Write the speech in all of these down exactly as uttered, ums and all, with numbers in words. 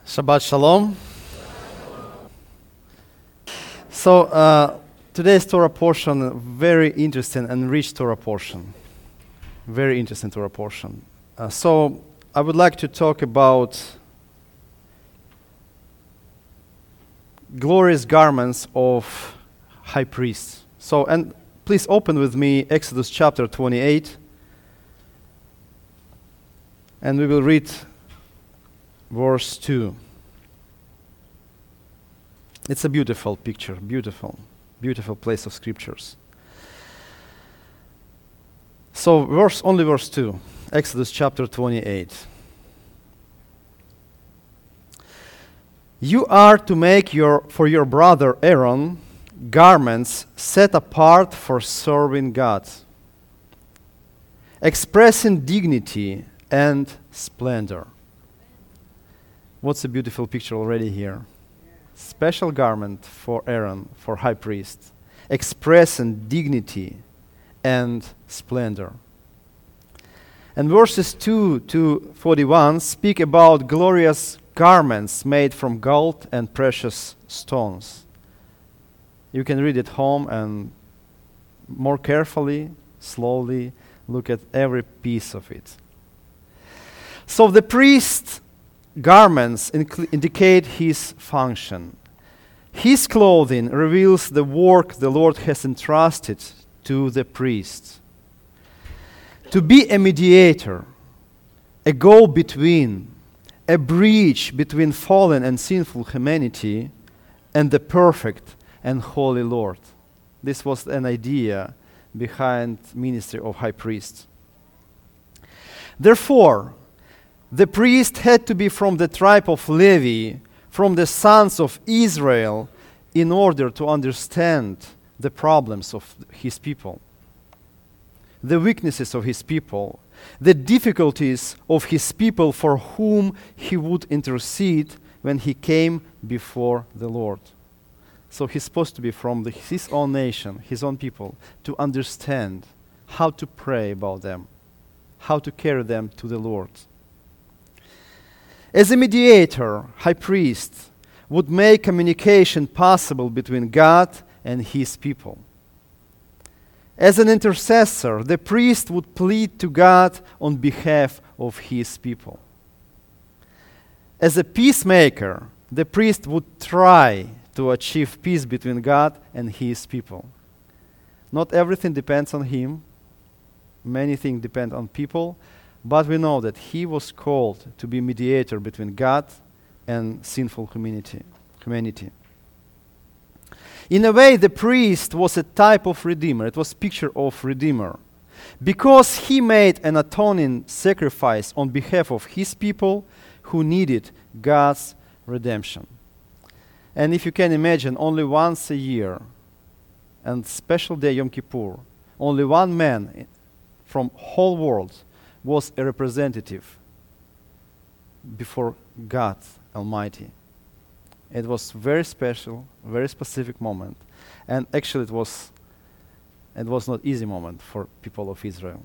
Shabbat Shalom. So uh, today's Torah portion, very interesting and rich Torah portion. Very interesting Torah portion. Uh, so I would like to talk about glorious garments of high priests. So, and please open with me Exodus chapter twenty-eight, and we will read verse two. It's a beautiful picture, beautiful, beautiful place of scriptures. So verse, only verse two, Exodus chapter twenty-eight. You are to make your for your brother Aaron garments set apart for serving God, expressing dignity and splendor. What's a beautiful picture already here. Special garment for Aaron, for high priest, expressing dignity and splendor. And verses two to forty-one speak about glorious garments made from gold and precious stones. You can read it home and more carefully, slowly look at every piece of it. So the priest garments inc- indicate his function. His clothing reveals the work the Lord has entrusted to the priest. To be a mediator, a go-between, a bridge between fallen and sinful humanity and the perfect and holy Lord. This was an idea behind ministry of high priest. Therefore, the priest had to be from the tribe of Levi, from the sons of Israel, in order to understand the problems of his people, the weaknesses of his people, the difficulties of his people for whom he would intercede when he came before the Lord. So he's supposed to be from the, his own nation, his own people, to understand how to pray about them, how to carry them to the Lord. As a mediator, high priest would make communication possible between God and his people. As an intercessor, the priest would plead to God on behalf of his people. As a peacemaker, the priest would try to achieve peace between God and his people. Not everything depends on him. Many things depend on people. But we know that he was called to be mediator between God and sinful humanity. humanity. In a way, the priest was a type of redeemer. It was a picture of redeemer. Because he made an atoning sacrifice on behalf of his people who needed God's redemption. And if you can imagine, only once a year, and special day Yom Kippur, only one man from whole world was a representative before God Almighty. It was very special, very specific moment, and actually it was it was not easy moment for people of Israel.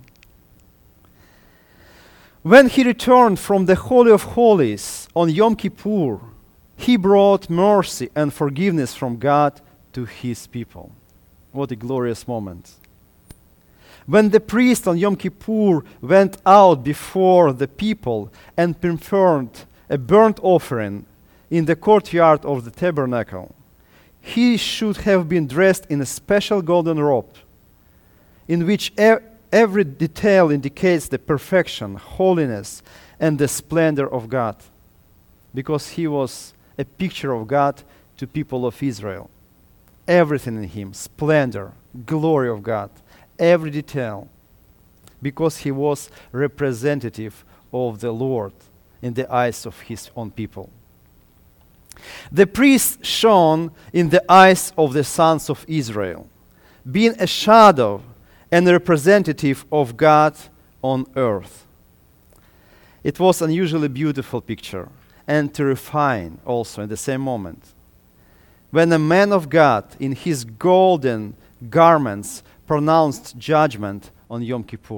When he returned from the Holy of Holies on Yom Kippur, he brought mercy and forgiveness from God to his people. What a glorious moment. When the priest on Yom Kippur went out before the people and performed a burnt offering in the courtyard of the tabernacle, he should have been dressed in a special golden robe in which e- every detail indicates the perfection, holiness, and the splendor of God, because he was a picture of God to people of Israel. Everything in him, splendor, glory of God, every detail, because he was representative of the Lord in the eyes of his own people. The priest shone in the eyes of the sons of Israel, being a shadow and a representative of God on earth. It was an unusually beautiful picture and terrifying also in the same moment. When a man of God in his golden garments pronounced judgment on Yom Kippur.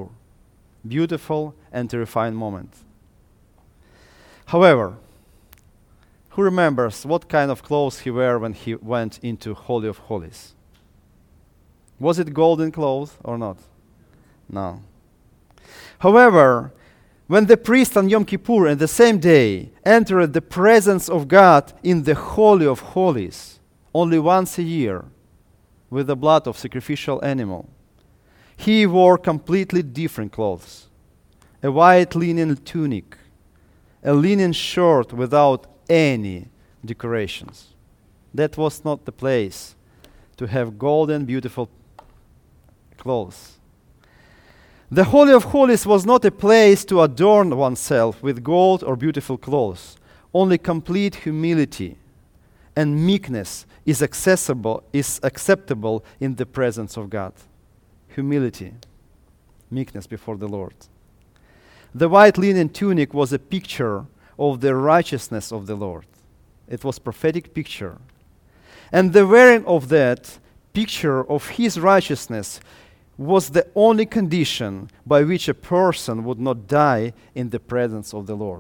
Beautiful and terrifying moment. However, Who remembers what kind of clothes he wore when he went into Holy of Holies? Was it golden clothes or not? No. However, when the priest on Yom Kippur on the same day entered the presence of God in the Holy of Holies, only once a year, with the blood of sacrificial animal, he wore completely different clothes. A white linen tunic, a linen shirt without any decorations. That was not the place to have golden, beautiful clothes. The Holy of Holies was not a place to adorn oneself with gold or beautiful clothes. Only complete humility and meekness is accessible, is acceptable in the presence of God. Humility, meekness before the Lord. The white linen tunic was a picture of the righteousness of the Lord. It was a prophetic picture. And the wearing of that picture of his righteousness was the only condition by which a person would not die in the presence of the Lord.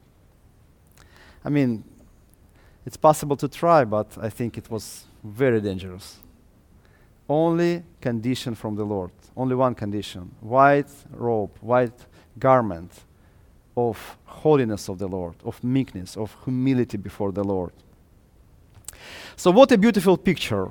I mean, it's possible to try, but I think it was very dangerous. Only condition from the Lord, only one condition: white robe, white garment of holiness of the Lord, of meekness, of humility before the Lord. So what a beautiful picture.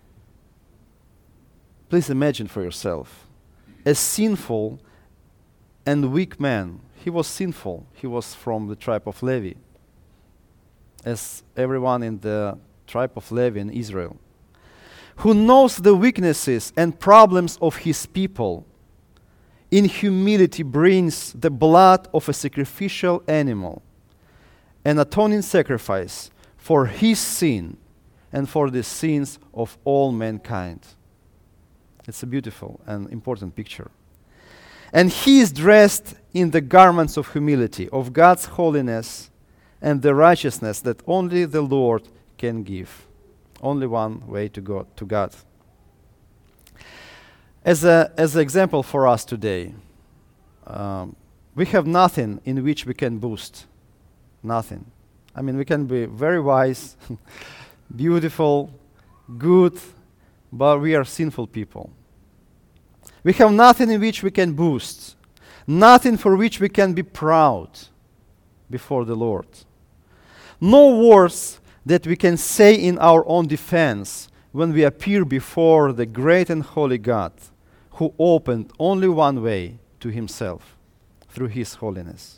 Please imagine for yourself a sinful and weak man. He was sinful. He was from the tribe of Levi, as everyone in the tribe of Levi in Israel, who knows the weaknesses and problems of his people, in humility brings the blood of a sacrificial animal, an atoning sacrifice for his sin and for the sins of all mankind. It's a beautiful and important picture. And he is dressed in the garments of humility, of God's holiness and the righteousness that only the Lord can give. Only one way to go to God. As a as an example for us today, um, we have nothing in which we can boast. Nothing. I mean, we can be very wise, beautiful, good, but we are sinful people. We have nothing in which we can boast, nothing for which we can be proud before the Lord. No words that we can say in our own defense when we appear before the great and holy God, who opened only one way to himself, through his holiness.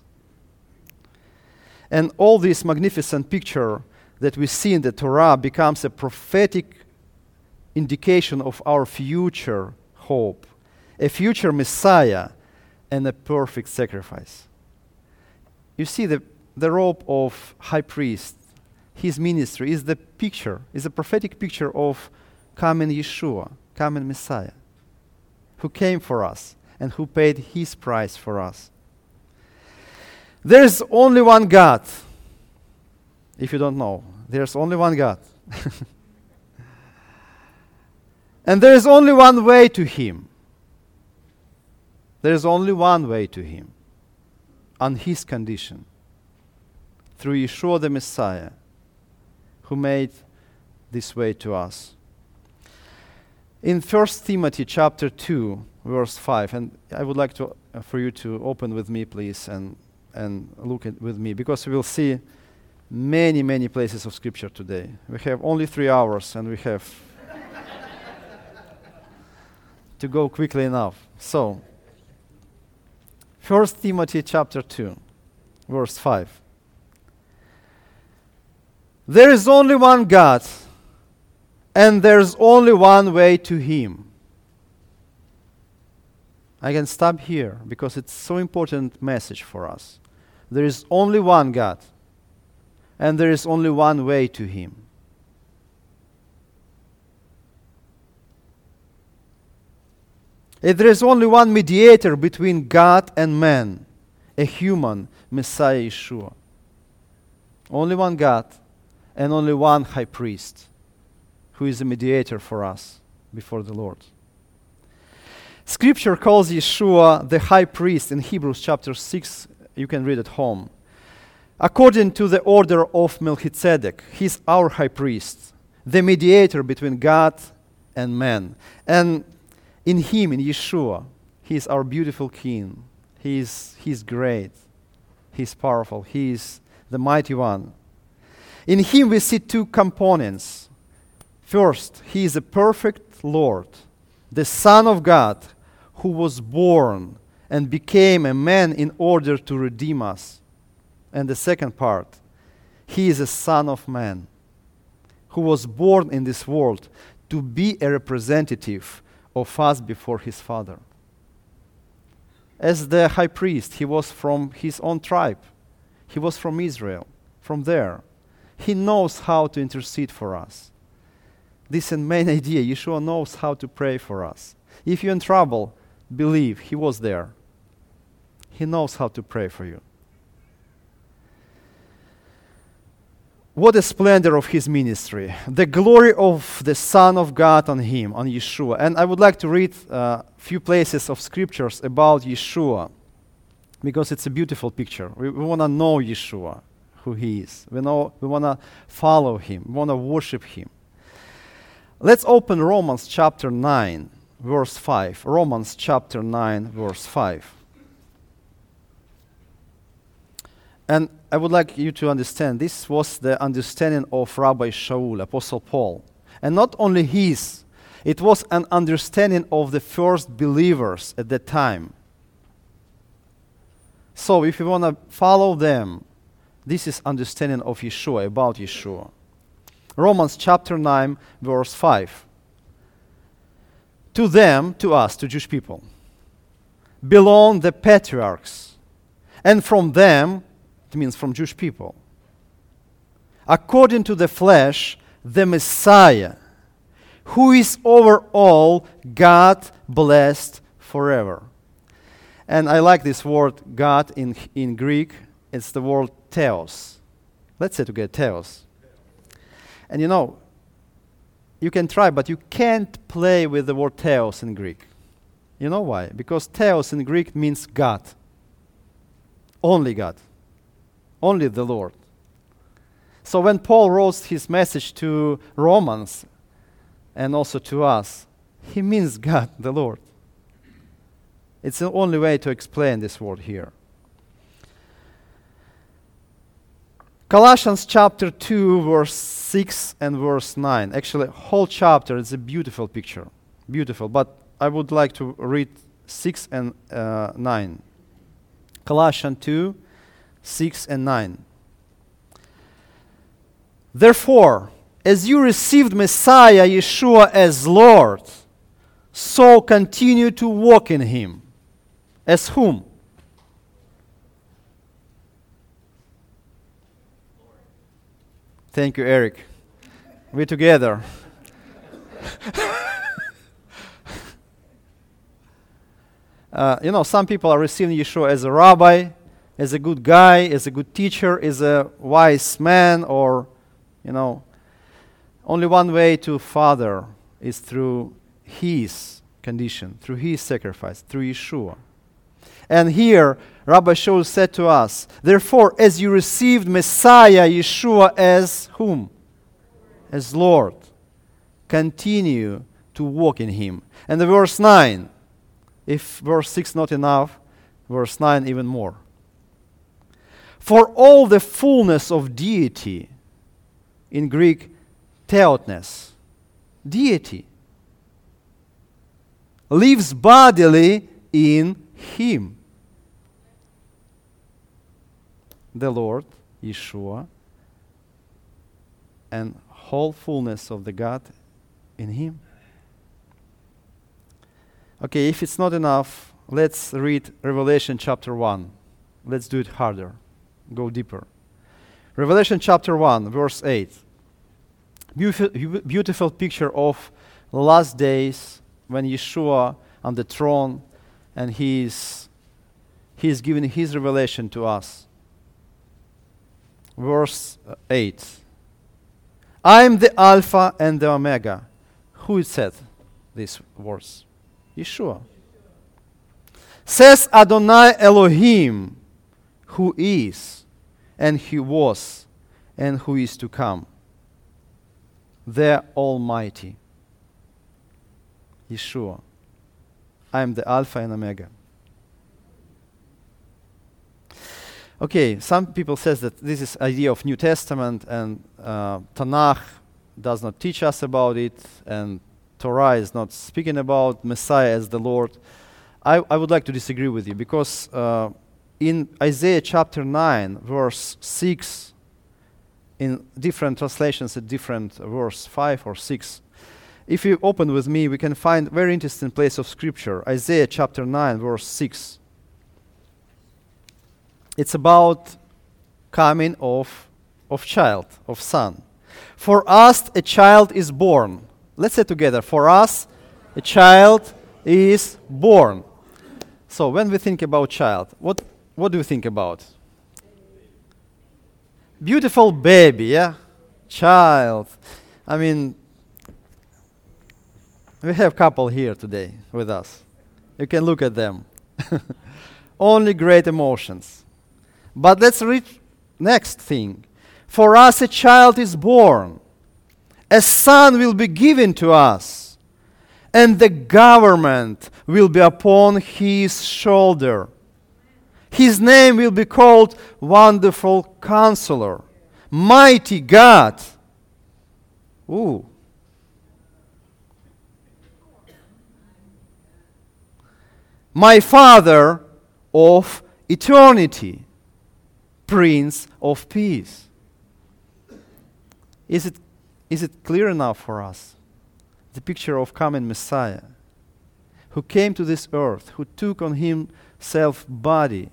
And all this magnificent picture that we see in the Torah becomes a prophetic indication of our future hope, a future Messiah, and a perfect sacrifice. You see, the, the robe of high priest, his ministry, is the picture, is a prophetic picture of coming Yeshua, coming Messiah, who came for us and who paid his price for us. There is only one God. If you don't know, there's only one God. And there is only one way to him. There is only one way to him, on his condition, through Yeshua the Messiah, who made this way to us. In First Timothy chapter two, verse five, and I would like to uh, for you to open with me, please, and and look at with me, because we will see many, many places of Scripture today. We have only three hours, and we have to go quickly enough. So, First Timothy chapter two, verse five. There is only one God, and there's only one way to him. I can stop here because it's so important message for us. There is only one God, and there is only one way to him. And there is only one mediator between God and man, a human Messiah Yeshua. Only one God and only one high priest who is a mediator for us before the Lord. Scripture calls Yeshua the high priest in Hebrews chapter six. You can read at home. According to the order of Melchizedek, he's our high priest, the mediator between God and man. And in him, in Yeshua, he is our beautiful king. He is, he's great. He's powerful. He is the mighty one. In him we see two components. First, he is a perfect Lord, the Son of God, who was born and became a man in order to redeem us. And the second part, he is a Son of Man, who was born in this world to be a representative of us before his Father. As the high priest, he was from his own tribe. He was from Israel, from there. He knows how to intercede for us. This is the main idea. Yeshua knows how to pray for us. If you're in trouble, believe he was there. He knows how to pray for you. What a splendor of his ministry. The glory of the Son of God on him, on Yeshua. And I would like to read a uh, few places of scriptures about Yeshua, because it's a beautiful picture. We, we want to know Yeshua, who he is. We, know, we want to follow him. We want to worship him. Let's open Romans chapter nine, verse five. Romans chapter nine, verse five. And I would like you to understand, this was the understanding of Rabbi Shaul, Apostle Paul. And not only his, it was an understanding of the first believers at that time. So if you want to follow them, this is understanding of Yeshua, about Yeshua. Romans chapter nine, verse five. To them, to us, to Jewish people, belong the patriarchs, and from them, it means from Jewish people, according to the flesh, the Messiah, who is over all, God blessed forever. And I like this word God in, in Greek. It's the word theos. Let's say together, theos. And you know, you can try, but you can't play with the word theos in Greek. You know why? Because theos in Greek means God. Only God. Only the Lord. So when Paul wrote his message to Romans and also to us, he means God, the Lord. It's the only way to explain this word here. Colossians chapter two, verse six and verse nine. Actually, whole chapter is a beautiful picture. Beautiful. But I would like to read six and uh, nine. Colossians two, six and nine. Therefore, as you received Messiah Yeshua as Lord, so continue to walk in him. As whom? Thank you, Eric. We're together. uh, you know, some people are receiving Yeshua as a rabbi, as a good guy, as a good teacher, as a wise man, or, you know, only one way to Father is through his condition, through his sacrifice, through Yeshua. And here, Rabbi Shaul said to us, therefore, as you received Messiah Yeshua as whom? As Lord, continue to walk in him. And the verse nine, if verse six not enough, verse nine even more. For all the fullness of deity, in Greek, theotnes, deity, lives bodily in him. The Lord, Yeshua, and whole fullness of the God in him. Okay, if it's not enough, let's read Revelation chapter one. Let's do it harder. Go deeper. Revelation chapter one, verse eight. Beautiful, beautiful picture of the last days when Yeshua on the throne, and he's he's giving his revelation to us. Verse eight. I am the Alpha and the Omega. Who said these words? Yeshua. Says Adonai Elohim, who is, and He was, and who is to come. The Almighty. Yeshua. I am the Alpha and Omega. Okay, some people says that this is idea of New Testament, and uh, Tanakh does not teach us about it, and Torah is not speaking about Messiah as the Lord. I, I would like to disagree with you, because uh, in Isaiah chapter nine, verse six, in different translations, at different verse five or six, if you open with me, we can find very interesting place of scripture. Isaiah chapter nine, verse six. It's about coming of, of child, of son. For us a child is born. Let's say together, for us a child is born. So when we think about child, what, what do we think about? Beautiful baby, yeah? Child. I mean, we have couple here today with us. You can look at them. Only great emotions. But let's read next thing. For us a child is born, a son will be given to us, and the government will be upon his shoulder. His name will be called Wonderful Counselor, Mighty God. Ooh. My Father of eternity, Prince of Peace. Is it, is it clear enough for us? The picture of coming Messiah, who came to this earth, who took on himself body,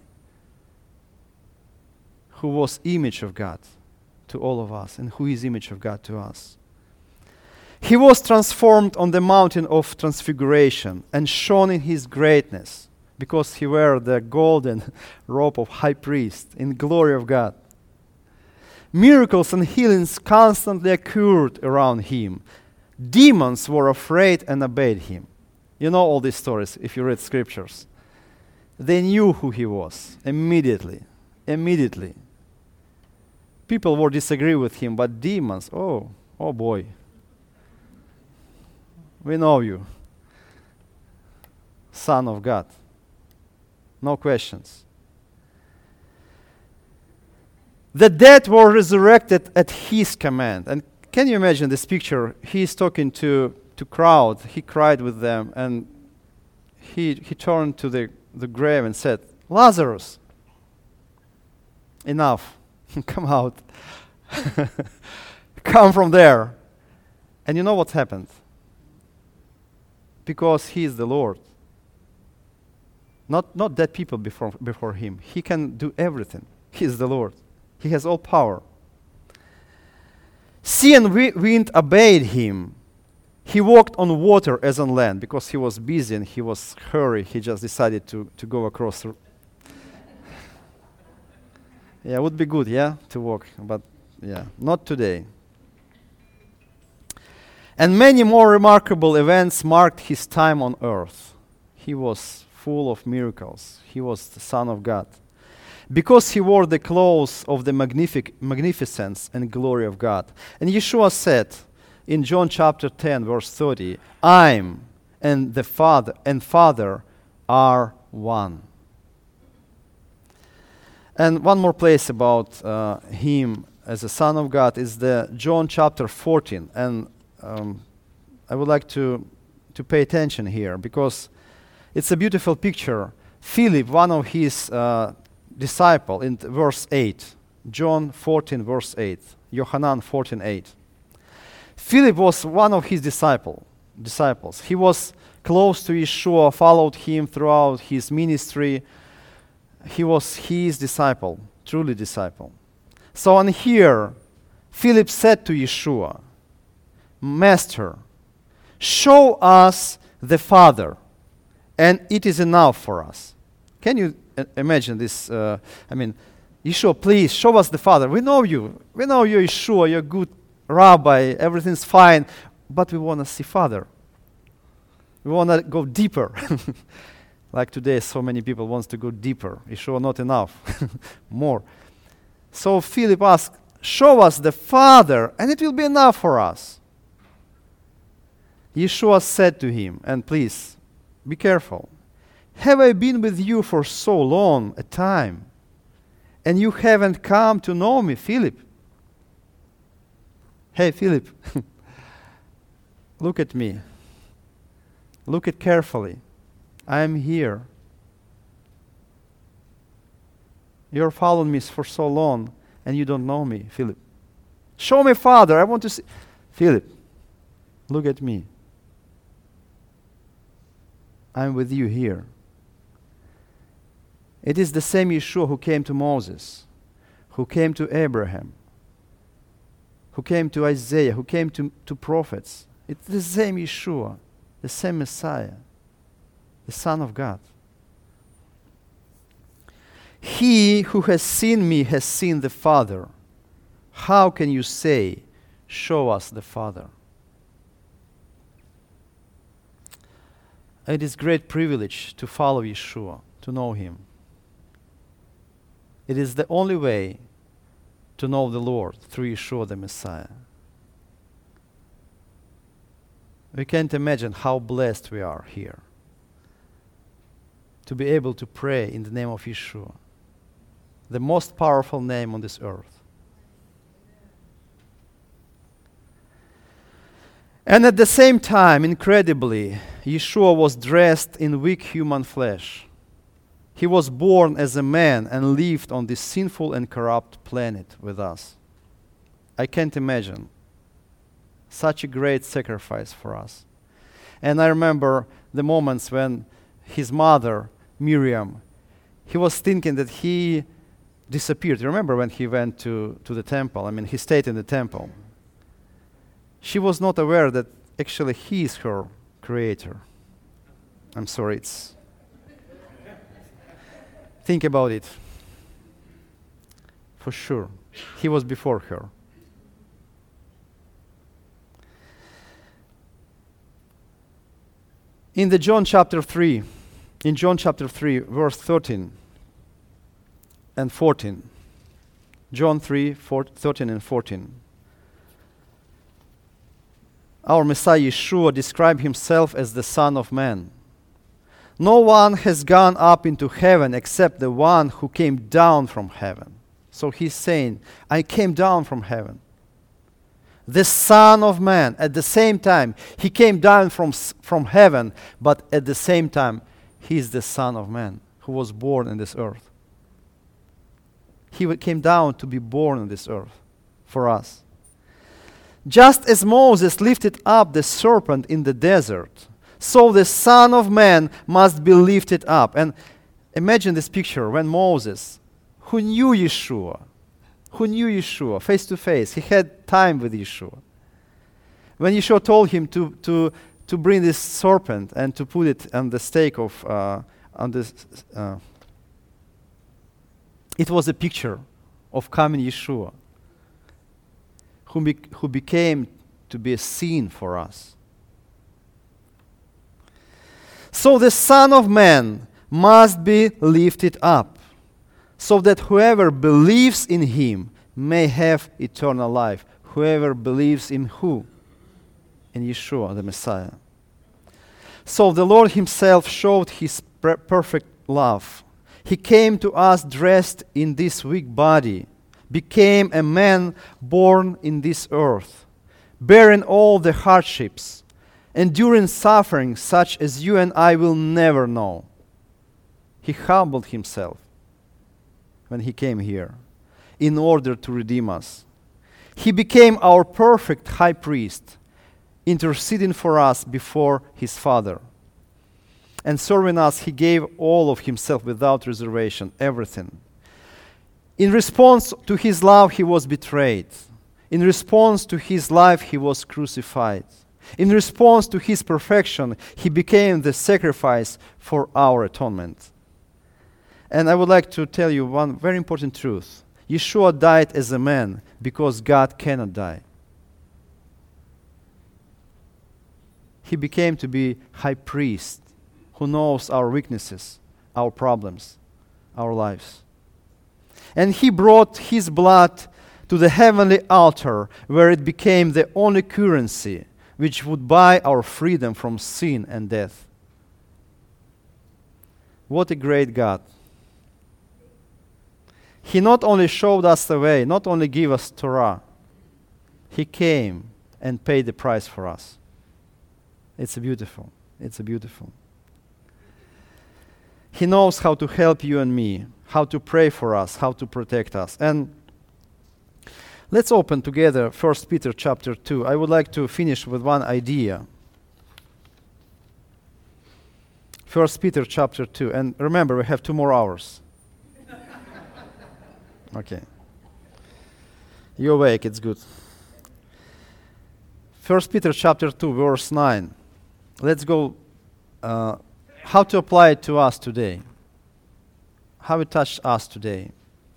who was image of God to all of us, and who is image of God to us. He was transformed on the mountain of transfiguration and shone in his greatness, because he wore the golden robe of high priest in glory of God. Miracles and healings constantly occurred around him. Demons were afraid and obeyed him. You know all these stories if you read scriptures. They knew who he was immediately. Immediately. People would disagree with him, but demons, oh, oh boy. We know you. Son of God. No questions. The dead were resurrected at his command. And can you imagine this picture? He is talking to to crowd. He cried with them, and he he turned to the, the grave and said, Lazarus, enough. Come out. Come from there. And you know what happened? Because he is the Lord. Not not dead people before before him. He can do everything. He is the Lord. He has all power. Sea and wi- wind obeyed him. He walked on water as on land, because he was busy and he was hurry. He just decided to, to go across. The yeah, it would be good, yeah, to walk, but yeah, not today. And many more remarkable events marked his time on earth. He was full of miracles. He was the Son of God. Because he wore the clothes of the magnific- magnificence and glory of God. And Yeshua said in John chapter ten, verse thirty, I'm and the Father and Father are one. And one more place about uh, him as a Son of God is the John chapter fourteen. And um, I would like to to pay attention here, because it's a beautiful picture. Philip, one of his uh, disciple, in th- verse eight, John fourteen, verse eight, Yohanan fourteen, eight. Philip was one of his disciple, disciples. He was close to Yeshua, followed him throughout his ministry. He was his disciple, truly disciple. So on here, Philip said to Yeshua, Master, show us the Father, and it is enough for us. Can you uh, imagine this? Uh, I mean, Yeshua, please show us the Father. We know you. We know you're Yeshua. You're a good rabbi. Everything's fine. But we want to see Father. We want to go deeper. Like today, so many people want to go deeper. Yeshua, not enough. More. So Philip asked, show us the Father, and it will be enough for us. Yeshua said to him, and please, be careful. Have I been with you for so long a time, and you haven't come to know me, Philip? Hey, Philip, look at me. Look at carefully. I am here. You're following me for so long, and you don't know me, Philip. Show me, Father. I want to see. Philip, look at me. I'm with you here. It is the same Yeshua who came to Moses, who came to Abraham, who came to Isaiah, who came to, to prophets. It's the same Yeshua, the same Messiah, the Son of God. He who has seen me has seen the Father. How can you say, show us the Father? It is great privilege to follow Yeshua, to know Him. It is the only way to know the Lord, through Yeshua the Messiah. We can't imagine how blessed we are here to be able to pray in the name of Yeshua, the most powerful name on this earth. And at the same time, incredibly, Yeshua was dressed in weak human flesh. He was born as a man and lived on this sinful and corrupt planet with us. I can't imagine such a great sacrifice for us. And I remember the moments when his mother, Miriam, he was thinking that he disappeared. Remember when he went to, to the temple? I mean, he stayed in the temple. She was not aware that actually he is her creator. I'm sorry, it's... Think about it. For sure. He was before her. In the John chapter three, in John chapter three, verse thirteen and fourteen. John three, four, thirteen and fourteen. Our Messiah Yeshua described himself as the Son of Man. No one has gone up into heaven except the one who came down from heaven. So he's saying, I came down from heaven. The Son of Man, at the same time, he came down from, from heaven, but at the same time, he's the Son of Man who was born in this earth. He came down to be born on this earth for us. Just as Moses lifted up the serpent in the desert, so the Son of Man must be lifted up. And imagine this picture when Moses, who knew Yeshua, who knew Yeshua face to face, he had time with Yeshua. When Yeshua told him to, to, to bring this serpent and to put it on the stake of, uh, on this, uh, it was a picture of coming Yeshua, who, be, who became to be a sin for us. So the Son of Man must be lifted up, so that whoever believes in him may have eternal life. Whoever believes in who? In Yeshua, the Messiah. So the Lord himself showed his per- perfect love. He came to us dressed in this weak body, became a man born in this earth, bearing all the hardships, enduring suffering such as you and I will never know. He humbled himself when he came here in order to redeem us. He became our perfect high priest, interceding for us before his Father. And serving us, he gave all of himself without reservation, everything. In response to his love, he was betrayed. In response to his life, he was crucified. In response to his perfection, he became the sacrifice for our atonement. And I would like to tell you one very important truth. Yeshua died as a man because God cannot die. He became to be high priest who knows our weaknesses, our problems, our lives. And he brought his blood to the heavenly altar, where it became the only currency which would buy our freedom from sin and death. What a great God. He not only showed us the way, not only gave us Torah, he came and paid the price for us. It's beautiful. It's beautiful. He knows how to help you and me, how to pray for us, how to protect us. And let's open together First Peter chapter two. I would like to finish with one idea. First Peter chapter two. And remember, we have two more hours. Okay. You're awake, it's good. First Peter chapter two, verse nine. Let's go. Uh, how to apply it to us today. How it touched us today.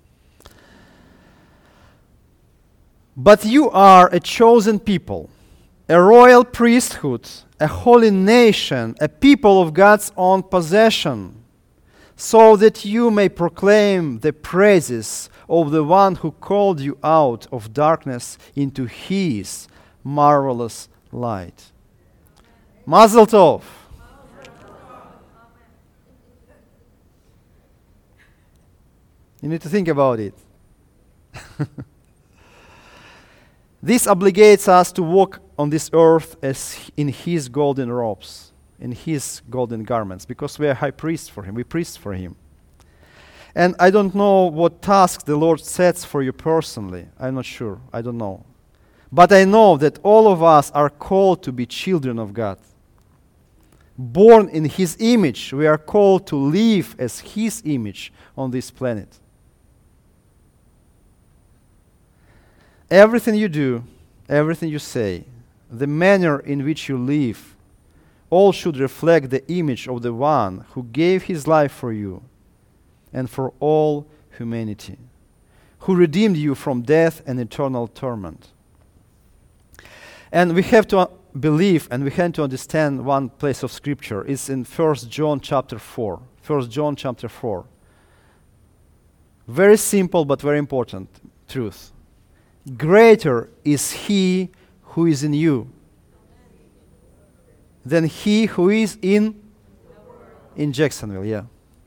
But you are a chosen people, a royal priesthood, a holy nation, a people of God's own possession, so that you may proclaim the praises of the one who called you out of darkness into his marvelous light. Mazel tov. You need to think about it. This obligates us to walk on this earth as in his golden robes, in his golden garments, because we are high priests for him. We priests for him. And I don't know what task the Lord sets for you personally. I'm not sure. I don't know. But I know that all of us are called to be children of God. Born in his image, we are called to live as his image on this planet. Everything you do, everything you say, the manner in which you live, all should reflect the image of the one who gave his life for you and for all humanity, who redeemed you from death and eternal torment. And we have to uh, believe and we have to understand one place of Scripture. It's in First John chapter four. First John chapter four. Very simple but very important truth. Greater is he who is in you than he who is in in Jacksonville, yeah.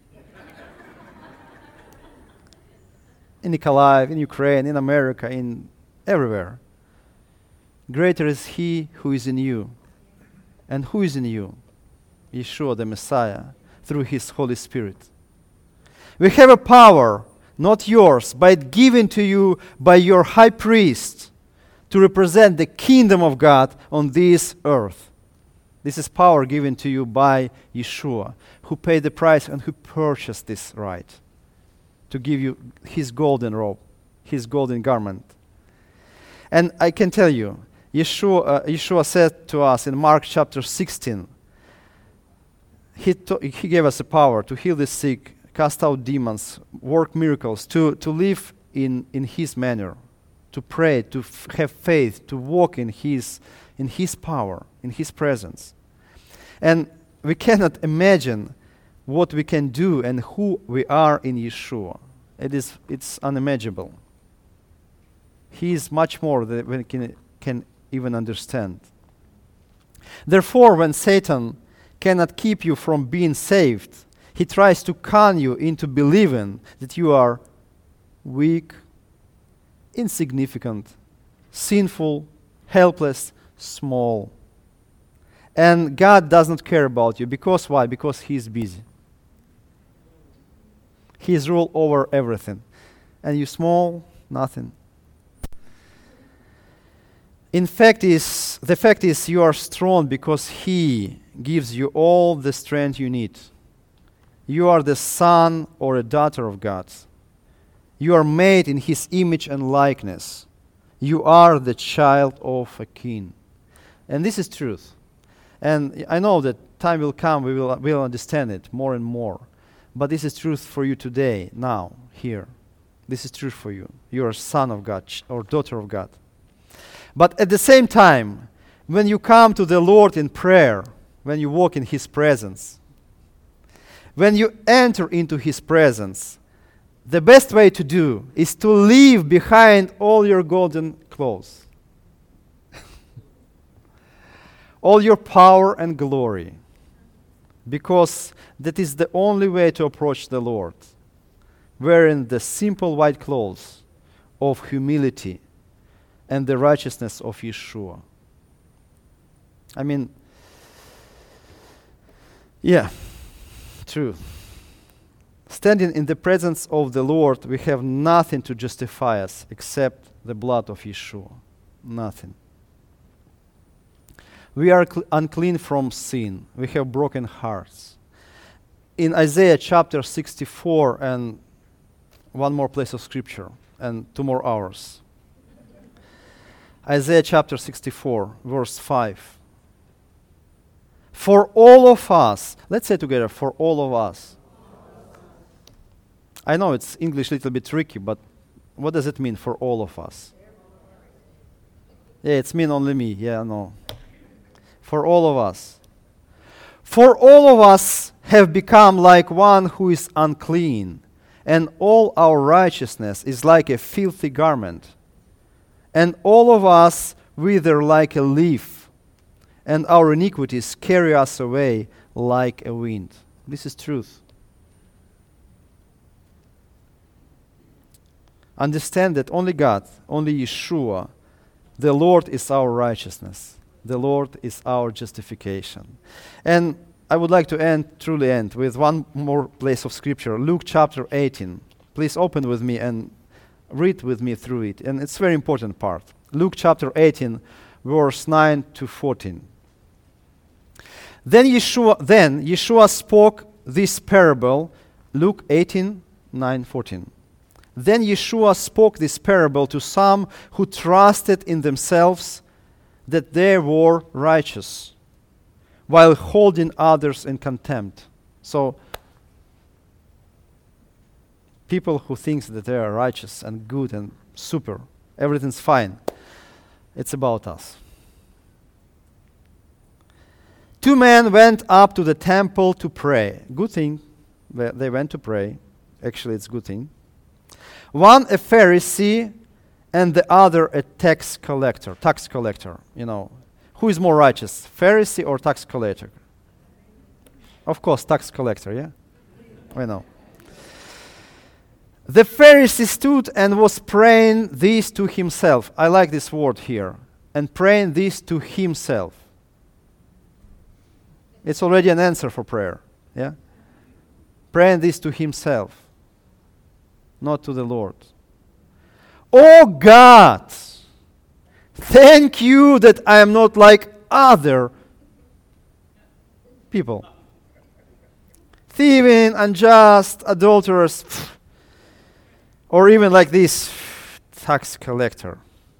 In Nikolaev, in Ukraine, in America, in everywhere. Greater is he who is in you. And who is in you? Yeshua the Messiah, through his Holy Spirit. We have a power, not yours, but given to you by your high priest to represent the kingdom of God on this earth. This is power given to you by Yeshua, who paid the price and who purchased this right to give you his golden robe, his golden garment. And I can tell you, Yeshua, uh, Yeshua said to us in Mark chapter sixteen, he, to- he gave us the power to heal the sick, cast out demons, work miracles, to, to live in, in his manner, to pray, to f- have faith, to walk in his, in his power, in his presence. And we cannot imagine what we can do and who we are in Yeshua. It is, it's unimaginable. He is much more than we can, can even understand. Therefore, when Satan cannot keep you from being saved, he tries to con you into believing that you are weak, insignificant, sinful, helpless, small. And God does not care about you. Because why? Because he is busy. He is ruled over everything. And you small, nothing. In fact is, the fact is you are strong because he gives you all the strength you need. You are the son or a daughter of God. You are made in his image and likeness. You are the child of a king. And this is truth. And I know that time will come, we will, we will understand it more and more. But this is truth for you today, now, here. This is truth for you. You are a son of God ch- or daughter of God. But at the same time, when you come to the Lord in prayer, when you walk in his presence, when you enter into his presence, the best way to do is to leave behind all your golden clothes, all your power and glory, because that is the only way to approach the Lord, wearing the simple white clothes of humility and the righteousness of Yeshua. I mean, yeah, true. Standing in the presence of the Lord, we have nothing to justify us except the blood of Yeshua. Nothing. We are cl- unclean from sin. We have broken hearts. In Isaiah chapter sixty-four, and one more place of scripture, and two more hours. Isaiah chapter sixty-four, verse five. For all of us, let's say together, for all of us. I know it's English a little bit tricky, but what does it mean for all of us? Yeah, it's mean only me. Yeah, no. For all of us. For all of us have become like one who is unclean, and all our righteousness is like a filthy garment. And all of us wither like a leaf, and our iniquities carry us away like a wind. This is truth. Understand that only God, only Yeshua, the Lord is our righteousness. The Lord is our justification. And I would like to end, truly end, with one more place of scripture, Luke chapter eighteen. Please open with me and read with me through it. And it's a very important part. Luke chapter eighteen, verse nine to fourteen. Then Yeshua, then Yeshua spoke this parable, Luke eighteen, nine, fourteen. Then Yeshua spoke this parable to some who trusted in themselves that they were righteous, while holding others in contempt. So, people who think that they are righteous and good and super, everything's fine, it's about us. Two men went up to the temple to pray. Good thing, they went to pray. Actually, it's a good thing. One a Pharisee and the other a tax collector. Tax collector, you know. Who is more righteous, Pharisee or tax collector? Of course, tax collector, yeah? We know. The Pharisee stood and was praying this to himself. I like this word here. And praying this to himself. It's already an answer for prayer, yeah? Praying this to himself, not to the Lord. Oh God, thank you that I am not like other people. Thieving, unjust, adulterers, or even like this tax collector.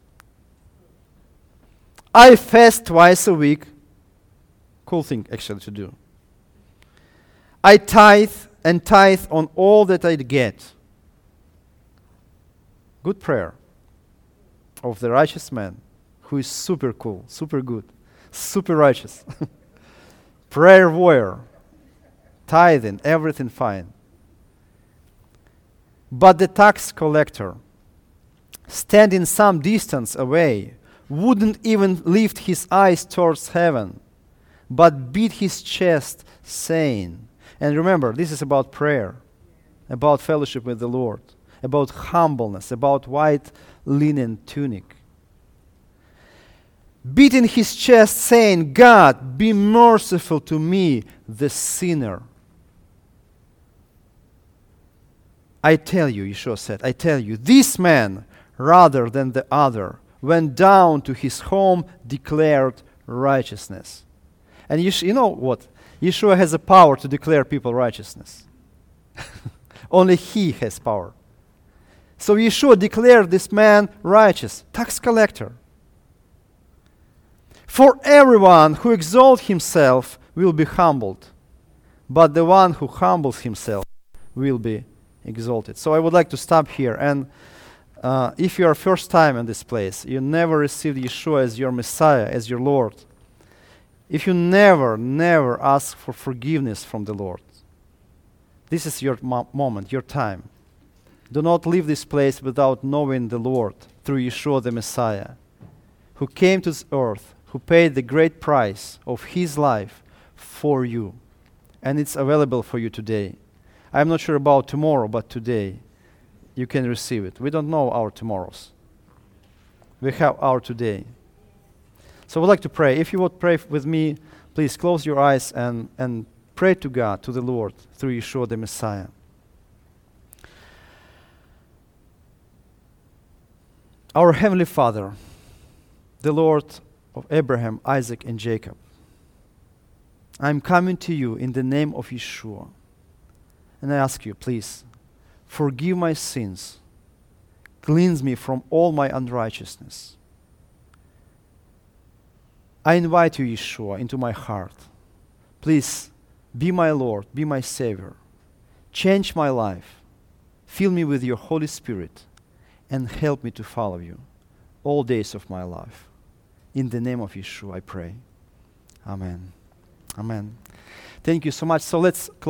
I fast twice a week. Cool thing actually to do. I tithe and tithe on all that I get. Good prayer of the righteous man who is super cool, super good, super righteous. Prayer warrior, tithing, everything fine. But the tax collector, standing some distance away, wouldn't even lift his eyes towards heaven, but beat his chest, saying, and remember, this is about prayer, about fellowship with the Lord, about humbleness, about white linen tunic. Beating his chest, saying, God, be merciful to me, the sinner. I tell you, Yeshua said, I tell you, this man, rather than the other, went down to his home, declared righteousness. And you, sh- you know what? Yeshua has the power to declare people righteousness. Only he has power. So Yeshua declared this man righteous, tax collector. For everyone who exalts himself will be humbled, but the one who humbles himself will be exalted. So I would like to stop here. And uh, if you are first time in this place, you never received Yeshua as your Messiah, as your Lord. If you never, never ask for forgiveness from the Lord, this is your mo- moment, your time. Do not leave this place without knowing the Lord through Yeshua the Messiah, who came to this earth, who paid the great price of his life for you. And it's available for you today. I'm not sure about tomorrow, but today you can receive it. We don't know our tomorrows. We have our today. So I would like to pray. If you would pray f- with me, please close your eyes and, and pray to God, to the Lord, through Yeshua the Messiah. Our Heavenly Father, the Lord of Abraham, Isaac, and Jacob, I'm coming to you in the name of Yeshua. And I ask you, please, forgive my sins. Cleanse me from all my unrighteousness. I invite you, Yeshua, into my heart. Please, be my Lord, be my Savior. Change my life. Fill me with your Holy Spirit and help me to follow you all days of my life. In the name of Yeshua, I pray. Amen. Amen. Thank you so much. So let's close.